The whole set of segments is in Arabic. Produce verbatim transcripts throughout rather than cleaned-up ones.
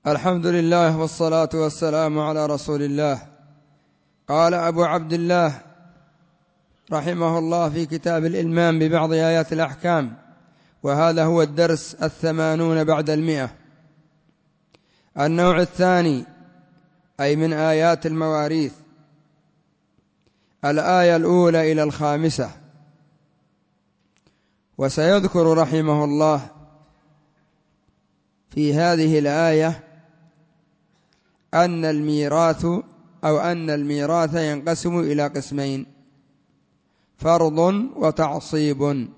الحمد لله والصلاة والسلام على رسول الله. قال أبو عبد الله رحمه الله في كتاب الإلمام ببعض آيات الأحكام، وهذا هو الدرس الثمانون بعد المئة. النوع الثاني أي من آيات المواريث، الآية الأولى إلى الخامسة. وسيذكر رحمه الله في هذه الآية أن الميراث أو أن الميراث ينقسم إلى قسمين: فرض وتعصيب.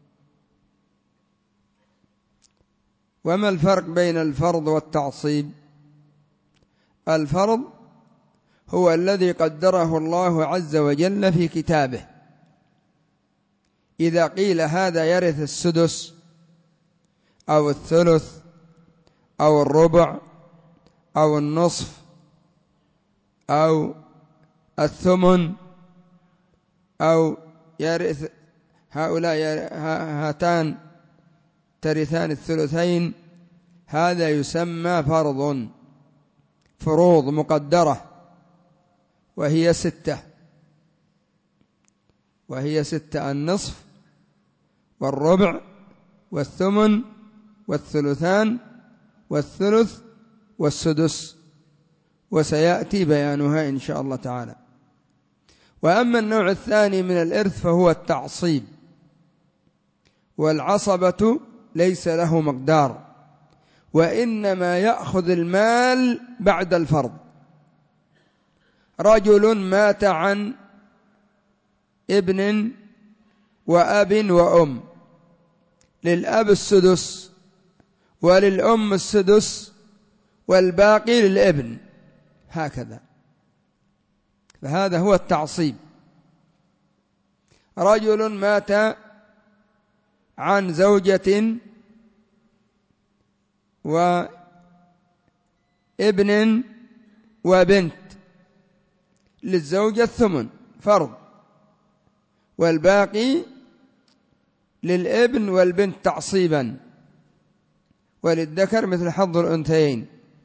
وما الفرق بين الفرض والتعصيب؟ الفرض هو الذي قدره الله عز وجل في كتابه. إذا قيل هذا يرث السدس أو الثلث أو الربع أو النصف أو الثمن أو يرث هؤلاء هاتان ترثان الثلثين، هذا يسمى فرض، فروض مقدرة، وهي ستة وهي ستة: النصف والربع والثمن والثلثان والثلث والسدس، وسيأتي بيانها إن شاء الله تعالى. وأما النوع الثاني من الإرث فهو التعصيب، والعصبة ليس له مقدار، وإنما يأخذ المال بعد الفرض. رجل مات عن ابن وأب وأم، للأب السدس وللأم السدس والباقي للابن، هكذا. فهذا هو التعصيب. رجل مات عن زوجة وابن وبنت، للزوجة الثمن فرض، والباقي للابن والبنت تعصيبا، وللذكر مثل حظ الأنثيين،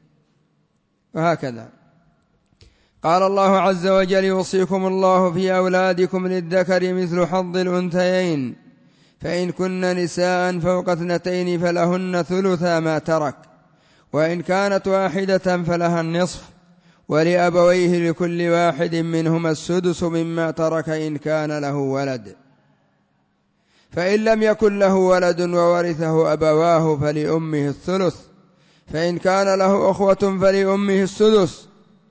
وهكذا. قال الله عز وجل: يوصيكم الله في أولادكم للذكر مثل حظ الأنثيين، فإن كن نساء فوق اثنتين فلهن ثلثا ما ترك، وإن كانت واحدة فلها النصف، ولأبويه لكل واحد منهما السدس مما ترك إن كان له ولد، فإن لم يكن له ولد وورثه أبواه فلأمه الثلث، فإن كان له أخوة فلأمه السدس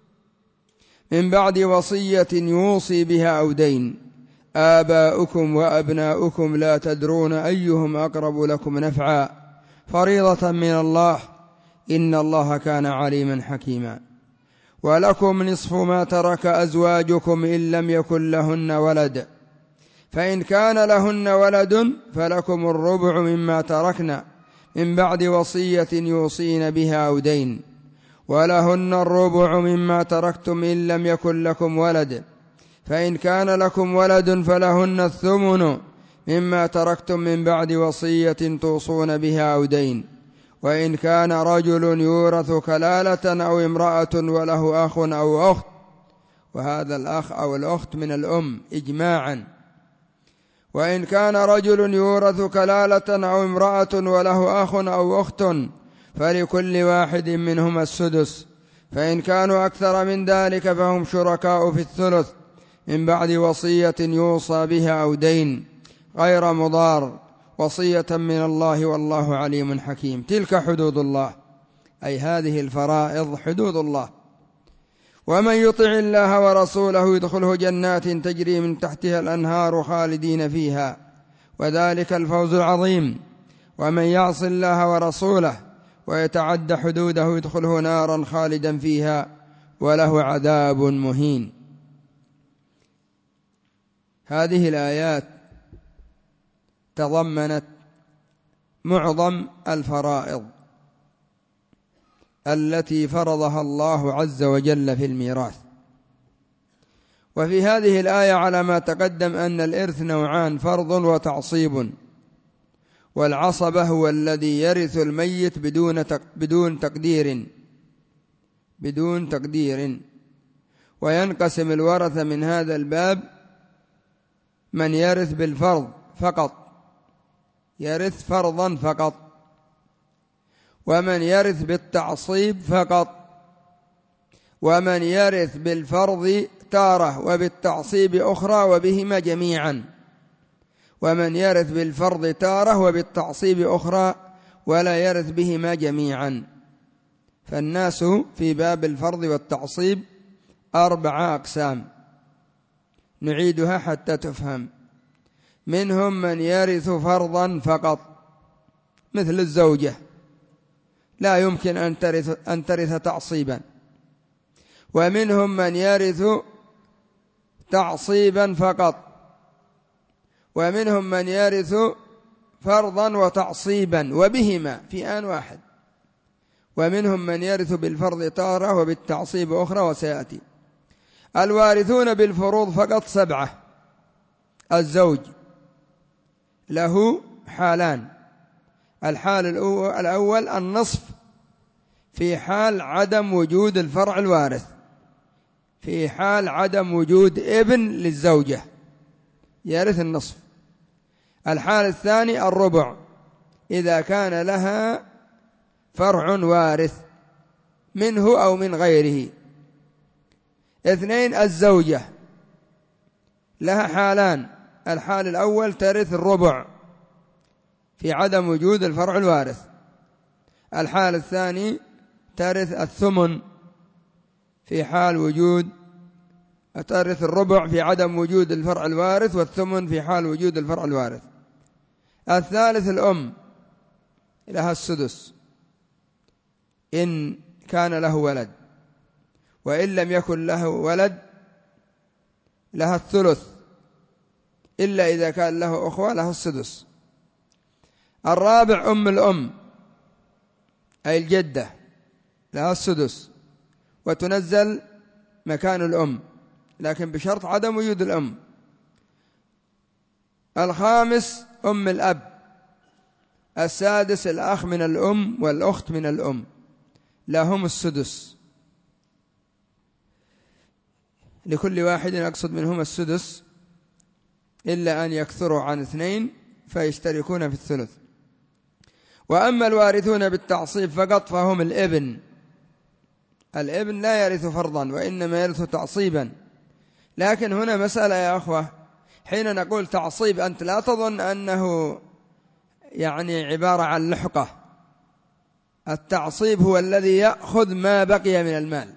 من بعد وصية يوصي بها أو دين. آباؤكم وأبناؤكم لا تدرون أيهم أقرب لكم نفعا، فريضة من الله، إن الله كان عليما حكيما. ولكم نصف ما ترك أزواجكم إن لم يكن لهن ولد، فإن كان لهن ولد فلكم الربع مما تركنا من بعد وصية يوصين بها أو دين، ولهن الربع مما تركتم إن لم يكن لكم ولد، فإن كان لكم ولد فلهن الثمن مما تركتم من بعد وصية توصون بها أو دين، وإن كان رجل يورث كلالة أو امرأة وله أخ أو أخت، وهذا الأخ أو الأخت من الأم إجماعا، وإن كان رجل يورث كلالة أو امرأة وله أخ أو أخت فلكل واحد منهما السدس، فإن كانوا أكثر من ذلك فهم شركاء في الثلث من بعد وصية يوصى بها أو دين غير مضار، وصية من الله والله عليم حكيم. تلك حدود الله، أي هذه الفرائض حدود الله. ومن يطع الله ورسوله يدخله جنات تجري من تحتها الأنهار خالدين فيها، وذلك الفوز العظيم. ومن يعص الله ورسوله ويتعد حدوده يدخله نارا خالدا فيها وله عذاب مهين. هذه الآيات تضمنت معظم الفرائض التي فرضها الله عز وجل في الميراث. وفي هذه الآية على ما تقدم أن الإرث نوعان: فرض وتعصيب. والعصبة هو الذي يرث الميت بدون بدون تقدير، بدون تقدير. وينقسم الورثة من هذا الباب من يرث بالفرض فقط، يرث فرضا فقط، ومن يرث بالتعصيب فقط، ومن يرث بالفرض تارة وبالتعصيب أخرى وبهما جميعا، ومن يرث بالفرض تارة وبالتعصيب أخرى ولا يرث بهما جميعا. فالناس في باب الفرض والتعصيب أربعة أقسام نعيدها حتى تفهم. منهم من يرث فرضا فقط مثل الزوجة، لا يمكن أن ترث, أن ترث تعصيبا. ومنهم من يرث تعصيبا فقط، ومنهم من يرث فرضا وتعصيبا وبهما في آن واحد، ومنهم من يرث بالفرض تارة وبالتعصيب أخرى وسيأتي. الوارثون بالفروض فقط سبعة. الزوج له حالان: الحال الأول النصف في حال عدم وجود الفرع الوارث، في حال عدم وجود ابن للزوجة يرث النصف. الحال الثاني الربع إذا كان لها فرع وارث منه أو من غيره. اثنين الزوجة لها حالان: الحال الأول ترث الربع في عدم وجود الفرع الوارث. الحال الثاني ترث الثمن في حال وجود، ترث الربع في عدم وجود الفرع الوارث، والثمن في حال وجود الفرع الوارث. الثالث الأم لها السدس إن كان له ولد، وإن لم يكن له ولد لها الثلث إلا إذا كان له أخوة لها السدس. الرابع أم الأم أي الجدة لها السدس وتنزل مكان الأم لكن بشرط عدم وجود الأم. الخامس أم الأب. السادس الأخ من الأم والأخت من الأم لهم السدس، لكل واحد أقصد منهم السدس إلا أن يكثروا عن اثنين فيشتركون في الثلث. وأما الوارثون بالتعصيب فقط فهم الابن. الابن لا يرث فرضا وإنما يرث تعصيبا. لكن هنا مسألة يا أخوة، حين نقول تعصيب أنت لا تظن أنه يعني عبارة عن لحقة. التعصيب هو الذي يأخذ ما بقي من المال.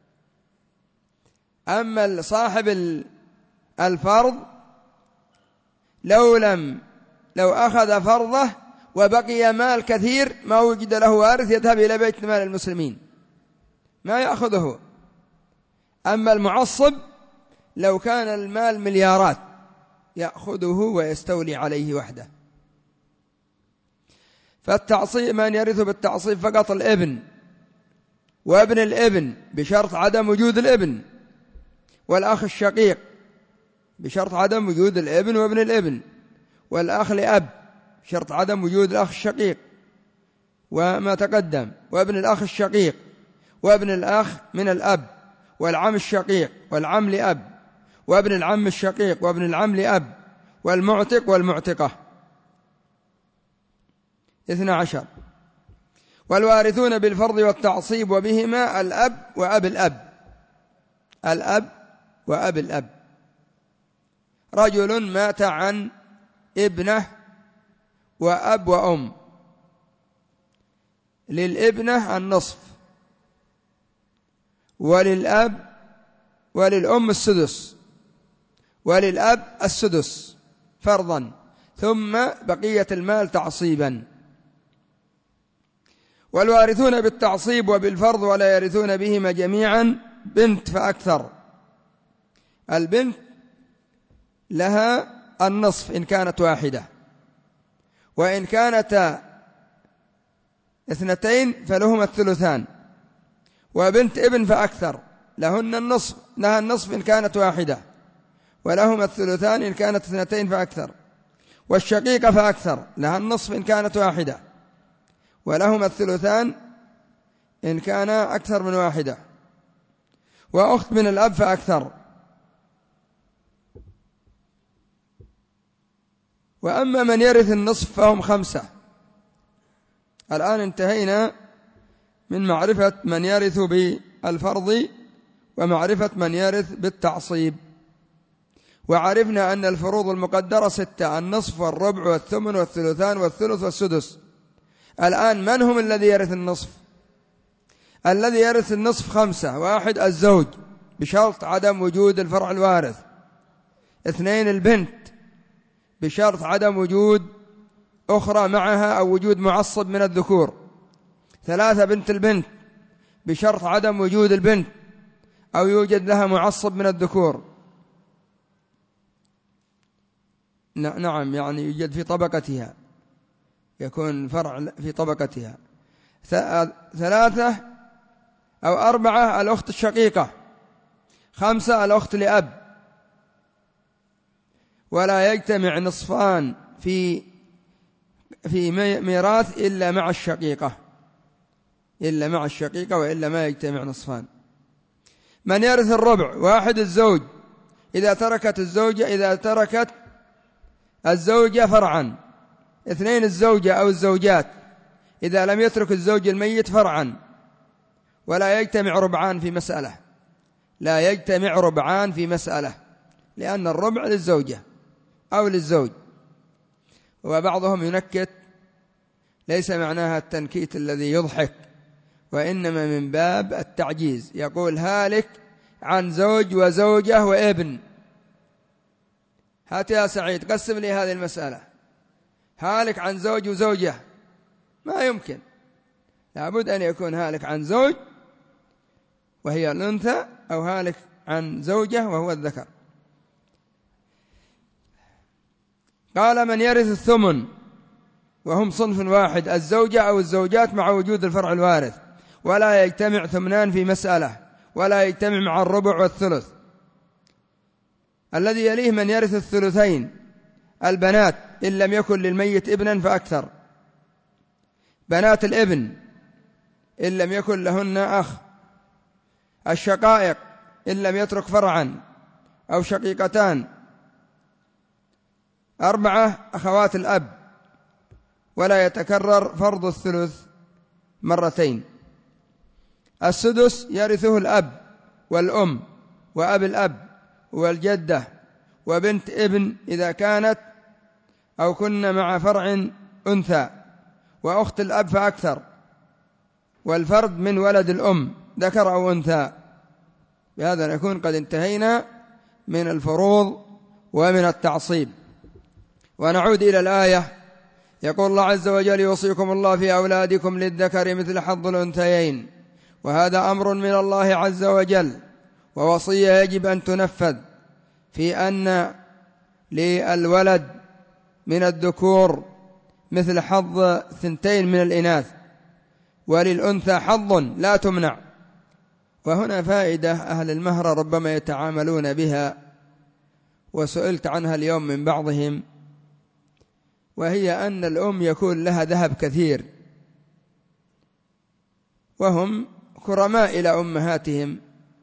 أما صاحب الفرض لو لم لو أخذ فرضه وبقي مال كثير ما وجد له وارث يذهب إلى بيت مال المسلمين ما يأخذه. أما المعصب لو كان المال مليارات يأخذه ويستولي عليه وحده. فالتعصيب من يرث بالتعصيب فقط الابن وابن الابن بشرط عدم وجود الابن، والأخ الشقيق بشرط عدم وجود الابن وابن الابن، والأخ لأب شرط عدم وجود الأخ الشقيق وما تقدم، وابن الأخ الشقيق، وابن الأخ من الأب، والعم الشقيق والعم لأب، وابن العم الشقيق وابن العم لأب، والمعتق والمعتقة. اثنى عشر. والوارثون بالفرض والتعصيب وبهما الأب وأب الأب. الأب وأب الأب. رجل مات عن ابنه وأب وأم، للابنة النصف وللأب وللأم السدس وللأب السدس فرضا، ثم بقية المال تعصيبا. والوارثون بالتعصيب وبالفرض ولا يرثون بهما جميعا بنت فأكثر. البنت لها النصف إن كانت واحدة، وإن كانت اثنتين فلهما الثلثان. وبنت ابن فأكثر لهن النصف لها النصف إن كانت واحدة، ولهما الثلثان إن كانت اثنتين فأكثر. والشقيقة فأكثر لها النصف إن كانت واحدة، ولهما الثلثان إن كان أكثر من واحدة. وأخت من الأب فأكثر. وأما من يرث النصف فهم خمسة. الآن انتهينا من معرفة من يرث بالفرض ومعرفة من يرث بالتعصيب، وعرفنا أن الفروض المقدرة ستة: النصف والربع والثمن والثلثان والثلث والسدس. الآن من هم الذي يرث النصف؟ الذي يرث النصف خمسة: واحد الزوج بشرط عدم وجود الفرع الوارث، اثنين البنت بشرط عدم وجود أخرى معها أو وجود معصب من الذكور، ثلاثة بنت البنت بشرط عدم وجود البنت أو يوجد لها معصب من الذكور، نعم يعني يوجد في طبقتها، يكون فرع في طبقتها، ثلاثة أو أربعة الأخت الشقيقة، خمسة الأخت لأب. ولا يجتمع نصفان في في ميراث إلا مع الشقيقة، إلا مع الشقيقة وإلا ما يجتمع نصفان. من يرث الربع: واحد الزوج إذا تركت الزوجة إذا تركت الزوجة فرعا، اثنين الزوجة أو الزوجات إذا لم يترك الزوج الميت فرعا. ولا يجتمع ربعان في مسألة، لا يجتمع ربعان في مسألة، لأن الربع للزوجة أو للزوج. وبعضهم ينكت، ليس معناها التنكيت الذي يضحك، وإنما من باب التعجيز، يقول هالك عن زوج وزوجة وابن. هات يا سعيد قسم لي هذه المسألة، هالك عن زوج وزوجة، ما يمكن، لابد أن يكون هالك عن زوج وهي الأنثى، أو هالك عن زوجة وهو الذكر. قال: من يرث الثمن وهم صنف واحد: الزوجة أو الزوجات مع وجود الفرع الوارث. ولا يجتمع ثمنان في مسألة، ولا يجتمع مع الربع والثلث. الذي يليه من يرث الثلثين: البنات إن لم يكن للميت ابنا فأكثر، بنات الابن إن لم يكن لهن أخ، الشقائق إن لم يترك فرعا أو شقيقتان، أربعة أخوات الأب، ولا يتكرر فرض الثلث مرتين. السدس يرثه الأب والأم وأب الأب والجدة وبنت ابن إذا كانت أو كن مع فرع أنثى، وأخت الأب فأكثر، والفرد من ولد الأم ذكر أو أنثى. بهذا نكون قد انتهينا من الفروض ومن التعصيب. ونعود إلى الآية. يقول الله عز وجل: يوصيكم الله في أولادكم للذكر مثل حظ الأنثيين. وهذا أمر من الله عز وجل، ووصية يجب أن تنفذ، في أن للولد من الذكور مثل حظ ثنتين من الإناث، وللأنثى حظ لا تمنع. وهنا فائدة أهل المهر ربما يتعاملون بها، وسئلت عنها اليوم من بعضهم، وهي أن الأم يكون لها ذهب كثير وهم كرماء إلى أمهاتهم،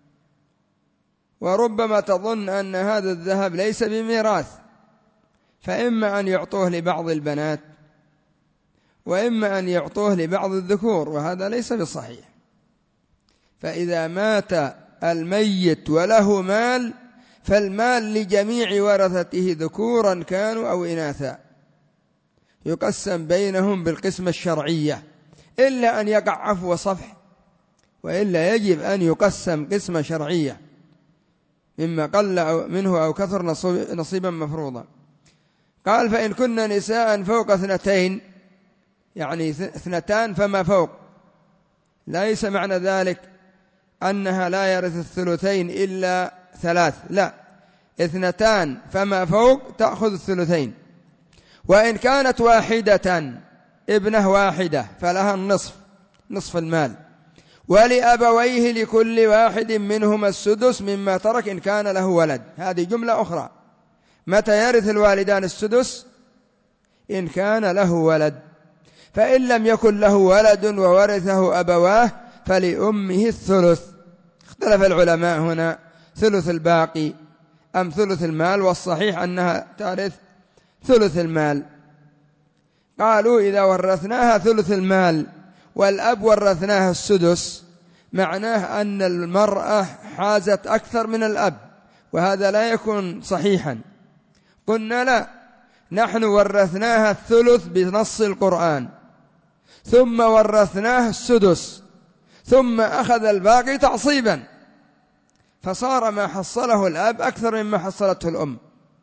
وربما تظن أن هذا الذهب ليس بميراث، فإما أن يعطوه لبعض البنات وإما أن يعطوه لبعض الذكور، وهذا ليس بصحيح. فإذا مات الميت وله مال فالمال لجميع ورثته ذكورا كانوا أو إناثا، يقسم بينهم بالقسمة الشرعية، إلا أن يقع عفو وصفح، وإلا يجب أن يقسم قسمة شرعية مما قل منه أو كثر نصيبا مفروضا. قال: فإن كن نساء فوق اثنتين، يعني اثنتان فما فوق، ليس معنى ذلك أنها لا يرث الثلثين إلا ثلاث، لا، اثنتان فما فوق تأخذ الثلثين. وإن كانت واحدة ابنة واحدة فلها النصف، نصف المال، ولأبويه لكل واحد منهما السدس مما ترك إن كان له ولد. هذه جملة أخرى. متى يرث الوالدان السدس؟ إن كان له ولد، فإن لم يكن له ولد وورثه أبواه فلأمه الثلث. اختلف العلماء هنا ثلث الباقي أم ثلث المال، والصحيح أنها ترث ثلث المال. قالوا إذا ورثناها ثلث المال والأب ورثناها السدس معناه أن المرأة حازت أكثر من الأب، وهذا لا يكون صحيحا. قلنا لا، نحن ورثناها الثلث بنص القرآن، ثم ورثناها السدس، ثم أخذ الباقي تعصيبا، فصار ما حصله الأب أكثر مما حصلته الأم.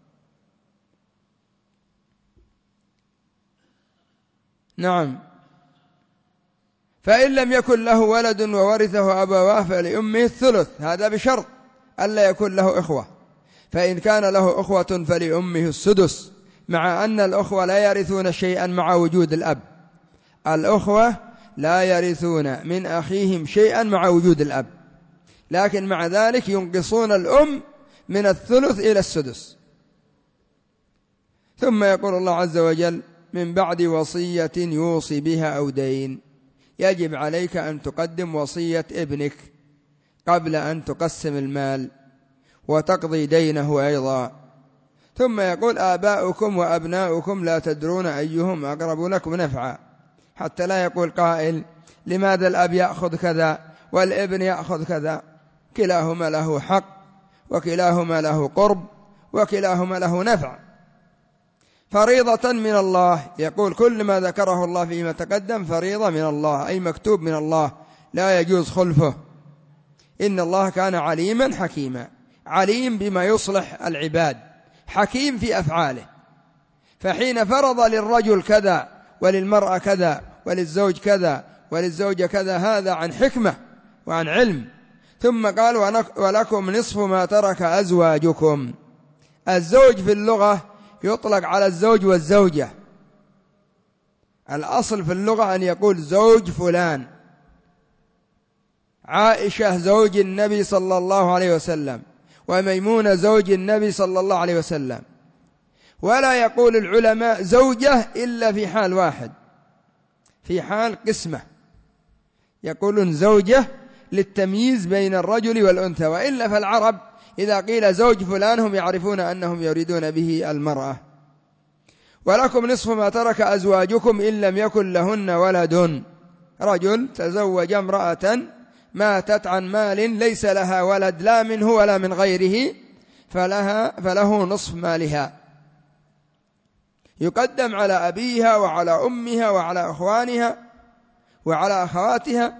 نعم. فإن لم يكن له ولد وورثه أبواه فلأمه الثلث، هذا بشرط ألا يكون له إخوة. فإن كان له أخوة فلأمه السدس، مع أن الأخوة لا يرثون شيئا مع وجود الأب. الأخوة لا يرثون من أخيهم شيئا مع وجود الأب، لكن مع ذلك ينقصون الأم من الثلث إلى السدس. ثم يقول الله عز وجل: من بعد وصية يوصي بها أو دين. يجب عليك أن تقدم وصية ابنك قبل أن تقسم المال وتقضي دينه أيضا. ثم يقول: آباؤكم وأبناؤكم لا تدرون أيهم أقرب لكم نفعا، حتى لا يقول قائل: لماذا الأب يأخذ كذا والابن يأخذ كذا؟ كلاهما له حق، وكلاهما له قرب، وكلاهما له نفع. فريضة من الله، يقول كل ما ذكره الله فيما تقدم فريضة من الله، أي مكتوب من الله لا يجوز خلفه. إن الله كان عليما حكيما، عليم بما يصلح العباد، حكيم في أفعاله. فحين فرض للرجل كذا وللمرأة كذا وللزوج كذا وللزوجة كذا، هذا عن حكمة وعن علم. ثم قال: ولكم نصف ما ترك أزواجكم. الزوج في اللغة يطلق على الزوج والزوجة، الأصل في اللغة أن يقول زوج فلان. عائشة زوج النبي صلى الله عليه وسلم، وميمونة زوج النبي صلى الله عليه وسلم. ولا يقول العلماء زوجة إلا في حال واحد، في حال قسمة، يقولون زوجة للتمييز بين الرجل والأنثى، وإلا فالعرب إذا قيل زوج فلان هم يعرفون أنهم يريدون به المرأة. ولكم نصف ما ترك أزواجكم إن لم يكن لهن ولد. رجل تزوج امرأة ماتت عن مال ليس لها ولد لا منه ولا من غيره، فلها فله نصف مالها، يقدم على أبيها وعلى أمها وعلى أخوانها وعلى أخواتها.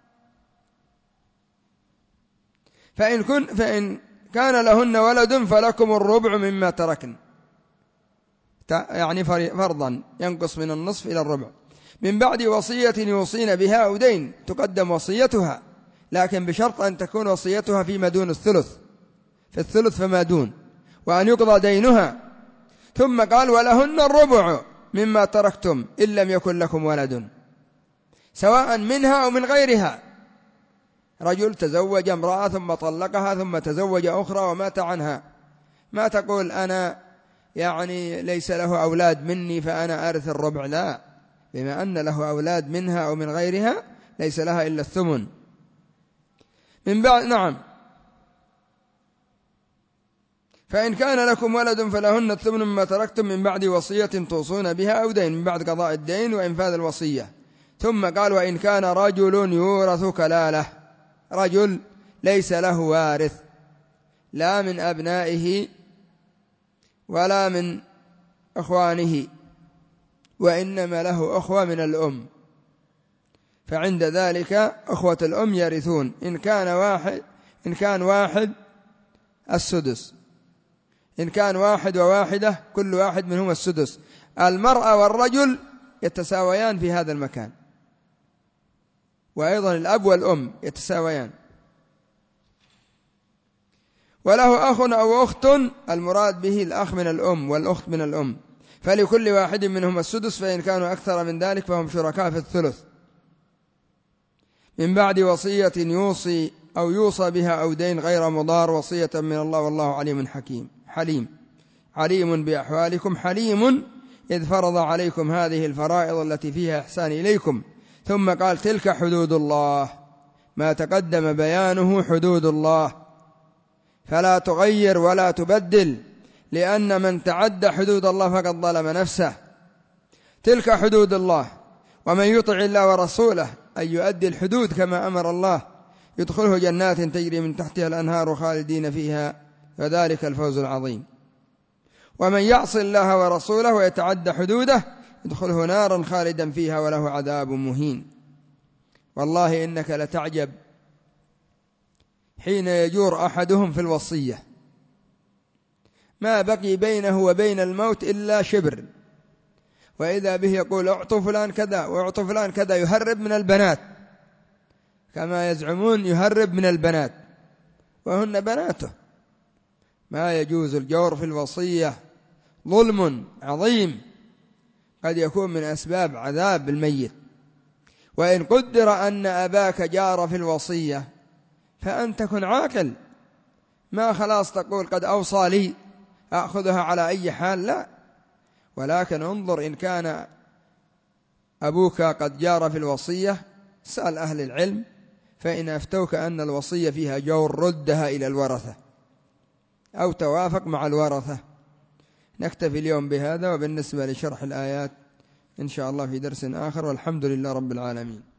فإن, كن فإن كان لهن ولد فلكم الربع مما تركن، يعني فرضا ينقص من النصف إلى الربع. من بعد وصية يوصين بها أو دين، تقدم وصيتها، لكن بشرط أن تكون وصيتها فيما دون الثلث، في الثلث فما دون، وأن يقضى دينها. ثم قال: ولهن الربع مما تركتم إن لم يكن لكم ولد، سواء منها أو من غيرها. رجل تزوج امرأة ثم طلقها ثم تزوج أخرى ومات عنها، ما تقول أنا يعني ليس له أولاد مني فأنا أرث الربع، لا، بما أن له أولاد منها أو من غيرها ليس لها إلا الثمن. من بعد نعم. فإن كان لكم ولد فلهن الثمن مما تركتم من بعد وصية توصون بها أو دين، من بعد قضاء الدين وإنفاذ الوصية. ثم قال: وإن كان رجل يورث كلالة، رجل ليس له وارث لا من أبنائه ولا من أخوانه، وإنما له أخوة من الأم، فعند ذلك أخوة الأم يرثون. إن كان واحد إن كان واحد السدس، إن كان واحد وواحدة كل واحد منهما السدس. المرأة والرجل يتساويان في هذا المكان، وأيضا الأب والأم يتساويان. وله أخ أو أخت، المراد به الأخ من الأم والأخت من الأم، فلكل واحد منهم السدس، فإن كانوا أكثر من ذلك فهم شركاء في الثلث. من بعد وصية يوصي أو يوصى بها أو دين غير مضار، وصية من الله والله عليم حكيم حليم عليم بأحوالكم حليم إذ فرض عليكم هذه الفرائض التي فيها إحسان إليكم. ثم قال: تلك حدود الله، ما تقدم بيانه حدود الله، فلا تغير ولا تبدل، لأن من تعدى حدود الله فقد ظلم نفسه. تلك حدود الله، ومن يطع الله ورسوله أن يؤدي الحدود كما أمر الله يدخله جنات تجري من تحتها الأنهار خالدين فيها، فذلك الفوز العظيم. ومن يعص الله ورسوله ويتعدى حدوده يدخله نارا خالدا فيها وله عذاب مهين. والله إنك لتعجب حين يجور أحدهم في الوصية، ما بقي بينه وبين الموت إلا شبر، وإذا به يقول اعطوا فلان كذا واعطوا فلان كذا، يهرب من البنات كما يزعمون، يهرب من البنات وهن بناته. ما يجوز الجور في الوصية، ظلم عظيم قد يكون من أسباب عذاب الميت. وإن قدر أن أباك جار في الوصية فأنت كن عاقل، ما خلاص تقول قد أوصى لي أخذها على أي حال، لا، ولكن انظر إن كان أبوك قد جار في الوصية سأل أهل العلم، فإن أفتوك أن الوصية فيها جور ردها إلى الورثة أو توافق مع الورثة. نكتفي اليوم بهذا، وبالنسبة لشرح الآيات إن شاء الله في درس آخر، والحمد لله رب العالمين.